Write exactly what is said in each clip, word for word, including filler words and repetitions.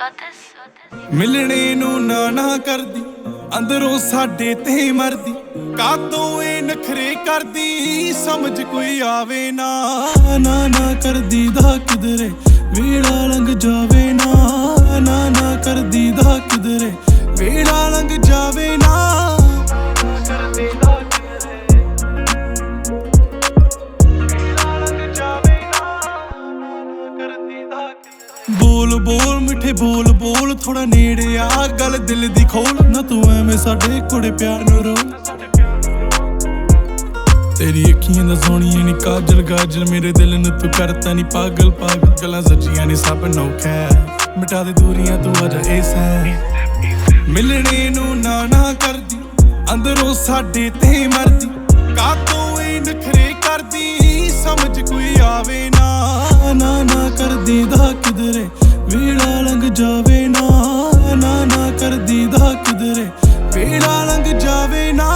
ਮਿਲਣੇ ਨੂੰ ਨਾ ਨਾ ਕਰਦੀ, ਅੰਦਰੋਂ ਸਾਡੇ ਤੇ ਮਰਦੀ, ਕਾਤੋਂ ਇਹ ਨਖਰੇ ਕਰਦੀ, ਸਮਝ ਕੋਈ ਆਵੇ ਨਾ। ਨਾ ਨਾ ਕਰਦੀ ਦਾ ਕਿਧਰੇ ਵੇਲਾ ਲੰਘ ਜਾਵੇ ਨਾ, ਨਾ ਨਾ ਕਰਦੀ ਦਾ ਕਿਧਰੇ ਵੇਲਾ ਲੰਘ ਜਾਵੇ ਨਾ। ਬੋਲ ਬੋਲ ਮਿੱਠੇ ਬੋਲ ਬੋਲ, ਥੋੜਾ ਨੇੜੇ ਆ ਗੱਲ ਦਿਲ ਦੀ ਖੋਲ ਨਾ, ਤੂੰ ਐਵੇਂ ਸਾਡੇ ਕੁੜੇ ਪਿਆਰ ਨੂੰ ਰੋ। ਤੇਰੀ ਅੱਖੀਆਂ ਦਾ ਸੋਹਣੀਆਂ ਨੀ ਕਾਜਲ ਗਾਜਲ, ਮੇਰੇ ਦਿਲ ਨੂੰ ਤੂੰ ਕਰਤਾ ਨੀ ਪਾਗਲ ਪਾਗਲ, ਗੱਲਾਂ ਸੱਚੀਆਂ ਨੇ ਸਭ ਨੌਖਾ, ਮਿਟਾ ਦੇ ਦੂਰੀਆਂ ਤੂੰ ਆਜਾ ਇਸ ਹੈ। ਮਿਲਣੇ ਨੂੰ ਨਾ ਨਾ ਕਰਦੀ, ਅੰਦਰੋਂ ਸਾਡੇ ਤੇ ਮਰਦੀ, ਕਾਤੋਂ ਇਹ ਨਖਰੇ ਕਰਦੀ, ਸਮਝ ਕੋਈ ਆਵੇ ਨਾ। ਨਾ ਨਾ ਕਰਦੀ ਦਾ ਕਿਧਰੇ ਵੇਲਾ ਲੰਘ ਜਾਵੇ ਨਾ, ਨਾ ਨਾ ਕਰਦੀ ਦਾ ਕਿਧਰੇ ਵੇਲਾ ਲੰਘ ਜਾਵੇ ਨਾ।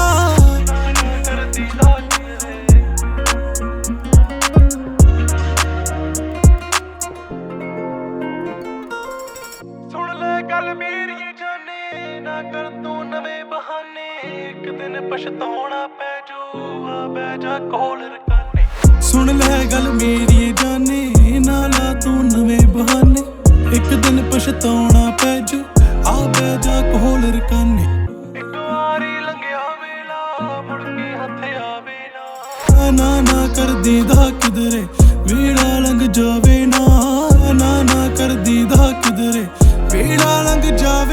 ਸੁਣ ਲੈ ਗੱਲ ਮੇਰੀ ਜਾਨੇ, ਨਾ ਕਰ ਤੂੰ ਨਵੇਂ ਬਹਾਨੇ, ਇੱਕ ਦਿਨ ਪਛਤਾਉਣਾ ਪੈ ਜੂ, ਆ ਬਹਿ ਜਾ ਕੋਲ ਰਕਾਨੇ। ਸੁਣ ਲੈ ਗੱਲ ਮੇਰੀ ਜਾਨੇ, ਨਾ ਲਾ ਤੂੰ ਨਵੇਂ ਬਹਾਨੇ, ਇੱਕ ਦਿਨ ਪਛਤਾਉਣਾ ਪੈ ਜੂ, ਆ ਬਹਿ ਜਾ ਕੋਲ ਰਕਾਨੇ। ਇੱਕ ਵਾਰੀ ਲੰਘਿਆ ਵੇਲਾ ਮੁੜ ਕੇ ਹੱਥ ਆਵੇ ਨਾ, ਨਾ ਨਾ ਕਰਦੀ ਦਾ ਕਿਧਰੇ ਵੇਲਾ ਲੰਘ ਜਾਵੇ ਨਾ, ਨਾ ਨਾ ਕਰਦੀ ਦਾ ਕਿਧਰੇ ਵੇਲਾ ਲੰਘ ਜਾਵੇ।